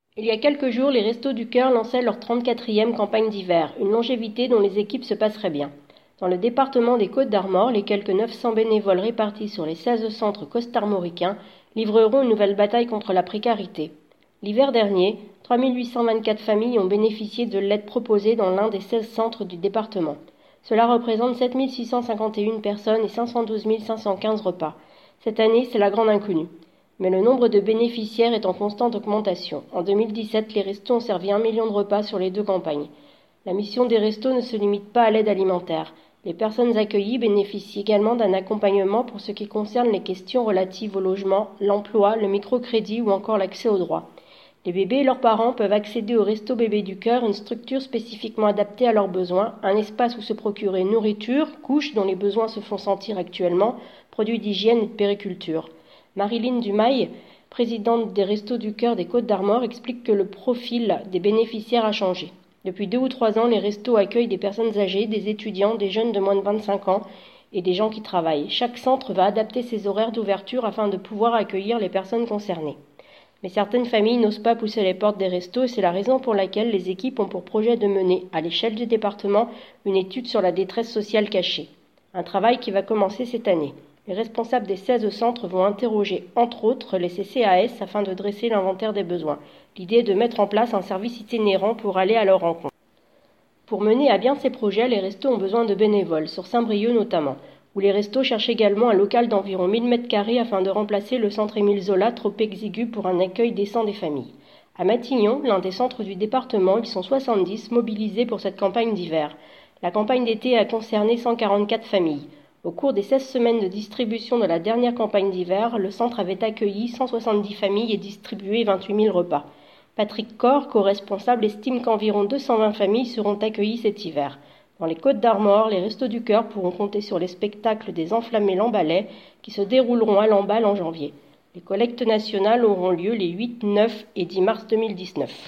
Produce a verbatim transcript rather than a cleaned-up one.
Il y a quelques jours, les Restos du Cœur lançaient leur trente-quatrième campagne d'hiver, une longévité dont les équipes se passeraient bien. Dans le département des Côtes-d'Armor, les quelques neuf cents bénévoles répartis sur les seize centres costarmoricains livreront une nouvelle bataille contre la précarité. L'hiver dernier, trois mille huit cent vingt-quatre familles ont bénéficié de l'aide proposée dans l'un des seize centres du département. Cela représente sept mille six cent cinquante et une personnes et cinq cent douze mille cinq cent quinze repas. Cette année, c'est la grande inconnue. Mais le nombre de bénéficiaires est en constante augmentation. En deux mille dix-sept, les restos ont servi un million de repas sur les deux campagnes. La mission des restos ne se limite pas à l'aide alimentaire. Les personnes accueillies bénéficient également d'un accompagnement pour ce qui concerne les questions relatives au logement, l'emploi, le microcrédit ou encore l'accès aux droits. Les bébés et leurs parents peuvent accéder au Resto Bébé du Cœur, une structure spécifiquement adaptée à leurs besoins, un espace où se procurer nourriture, couches dont les besoins se font sentir actuellement, produits d'hygiène et de périculture. Marilyn Dumail, présidente des Restos du Cœur des Côtes-d'Armor, explique que le profil des bénéficiaires a changé. Depuis deux ou trois ans, les restos accueillent des personnes âgées, des étudiants, des jeunes de moins de vingt-cinq ans et des gens qui travaillent. Chaque centre va adapter ses horaires d'ouverture afin de pouvoir accueillir les personnes concernées. Mais certaines familles n'osent pas pousser les portes des restos et c'est la raison pour laquelle les équipes ont pour projet de mener, à l'échelle du département, une étude sur la détresse sociale cachée. Un travail qui va commencer cette année. Les responsables des seize centres vont interroger, entre autres, les C C A S afin de dresser l'inventaire des besoins. L'idée est de mettre en place un service itinérant pour aller à leur rencontre. Pour mener à bien ces projets, les restos ont besoin de bénévoles, sur Saint-Brieuc notamment, où les restos cherchent également un local d'environ mille mètres carrés afin de remplacer le centre Émile Zola, trop exigu pour un accueil décent des familles. À Matignon, l'un des centres du département, ils sont soixante-dix mobilisés pour cette campagne d'hiver. La campagne d'été a concerné cent quarante-quatre familles. Au cours des seize semaines de distribution de la dernière campagne d'hiver, le centre avait accueilli cent soixante-dix familles et distribué vingt-huit mille repas. Patrick Corr, co-responsable, estime qu'environ deux cent vingt familles seront accueillies cet hiver. Dans les Côtes-d'Armor, les Restos du Cœur pourront compter sur les spectacles des Enflammés Lambalais qui se dérouleront à Lamballe en janvier. Les collectes nationales auront lieu les huit, neuf et dix mars deux mille dix-neuf.